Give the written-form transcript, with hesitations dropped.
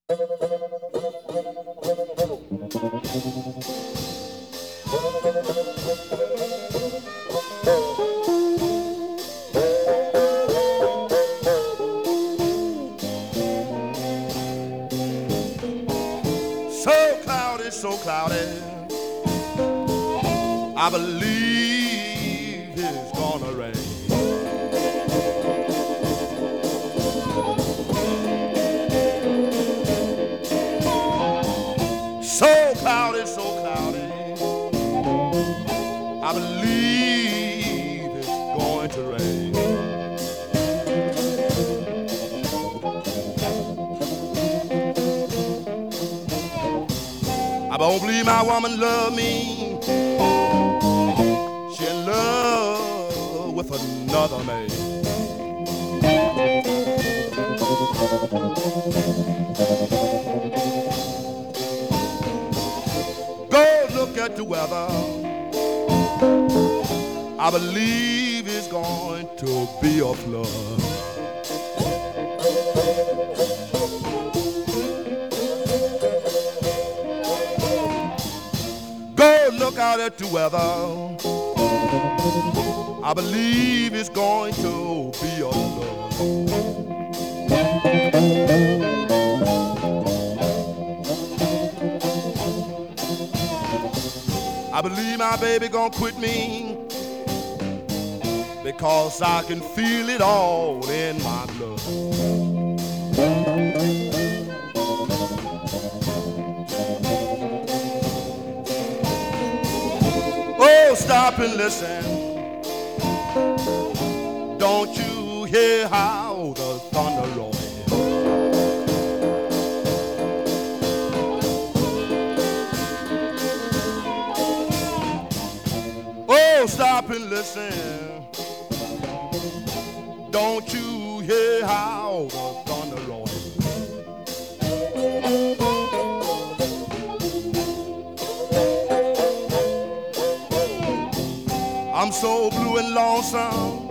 So cloudy, so cloudy, I believe it's gonna rain. So cloudy, I believe it's going to rain. I don't believe my woman love me. She in love with another man. Go look at the weather. I believe it's going to be a flood. Go look out at the weather. I believe it's going to be a flood. I believe my baby gonna quit me because I can feel it all in my blood. Oh, stop and listen. Don't you hear how the thunder rolls? Oh, stop and listen. Don't you hear how the thunder rolls? I'm so blue and lonesome.